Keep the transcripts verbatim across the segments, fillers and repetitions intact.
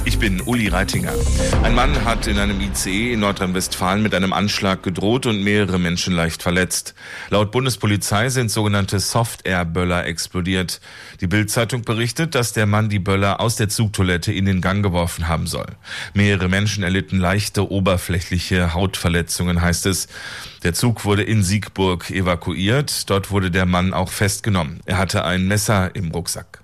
Ich bin Uli Reitinger. Ein Mann hat in einem I C E in Nordrhein-Westfalen mit einem Anschlag gedroht und mehrere Menschen leicht verletzt. Laut Bundespolizei sind sogenannte Soft-Air-Böller explodiert. Die Bild-Zeitung berichtet, dass der Mann die Böller aus der Zugtoilette in den Gang geworfen haben soll. Mehrere Menschen erlitten leichte oberflächliche Hautverletzungen, heißt es. Der Zug wurde in Siegburg evakuiert. Dort wurde der Mann auch festgenommen. Er hatte ein Messer im Rucksack.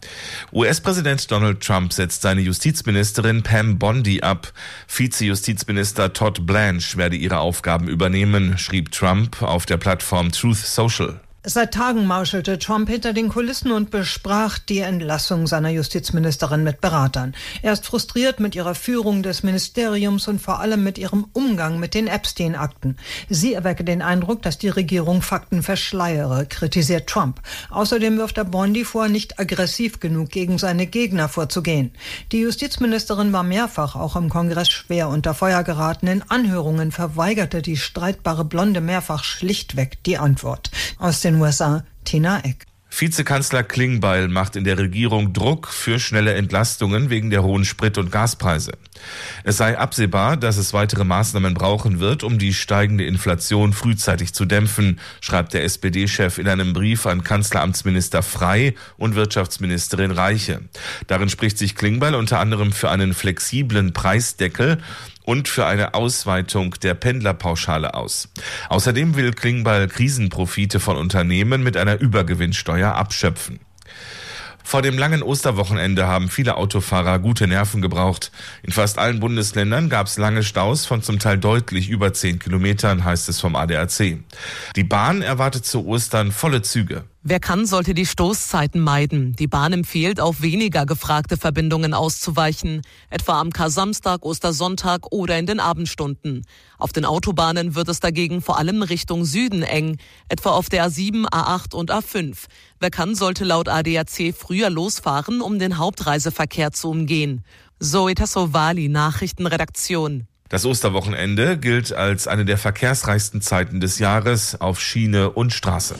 U S-Präsident Donald Trump setzt seine Justizministerin Pam Bondi ab. Vize-Justizminister Todd Blanche werde ihre Aufgaben übernehmen, schrieb Trump auf der Plattform Truth Social. Seit Tagen mauschelte Trump hinter den Kulissen und besprach die Entlassung seiner Justizministerin mit Beratern. Er ist frustriert mit ihrer Führung des Ministeriums und vor allem mit ihrem Umgang mit den Epstein-Akten. Sie erwecke den Eindruck, dass die Regierung Fakten verschleiere, kritisiert Trump. Außerdem wirft er Bondi vor, nicht aggressiv genug gegen seine Gegner vorzugehen. Die Justizministerin war mehrfach auch im Kongress schwer unter Feuer geraten. In Anhörungen verweigerte die streitbare Blonde mehrfach schlichtweg die Antwort. Aus den U S A, Tina Eck. Vizekanzler Klingbeil macht in der Regierung Druck für schnelle Entlastungen wegen der hohen Sprit- und Gaspreise. Es sei absehbar, dass es weitere Maßnahmen brauchen wird, um die steigende Inflation frühzeitig zu dämpfen, schreibt der S P D-Chef in einem Brief an Kanzleramtsminister Frey und Wirtschaftsministerin Reiche. Darin spricht sich Klingbeil unter anderem für einen flexiblen Preisdeckel und für eine Ausweitung der Pendlerpauschale aus. Außerdem will Klingbeil Krisenprofite von Unternehmen mit einer Übergewinnsteuer abschöpfen. Vor dem langen Osterwochenende haben viele Autofahrer gute Nerven gebraucht. In fast allen Bundesländern gab es lange Staus von zum Teil deutlich über zehn Kilometern, heißt es vom A D A C. Die Bahn erwartet zu Ostern volle Züge. Wer kann, sollte die Stoßzeiten meiden. Die Bahn empfiehlt, auf weniger gefragte Verbindungen auszuweichen, etwa am Kar-Samstag, Ostersonntag oder in den Abendstunden. Auf den Autobahnen wird es dagegen vor allem Richtung Süden eng, etwa auf der A sieben, A acht und A fünf. Wer kann, sollte laut A D A C früher losfahren, um den Hauptreiseverkehr zu umgehen. Zoe Tassovali, Nachrichtenredaktion. Das Osterwochenende gilt als eine der verkehrsreichsten Zeiten des Jahres auf Schiene und Straße.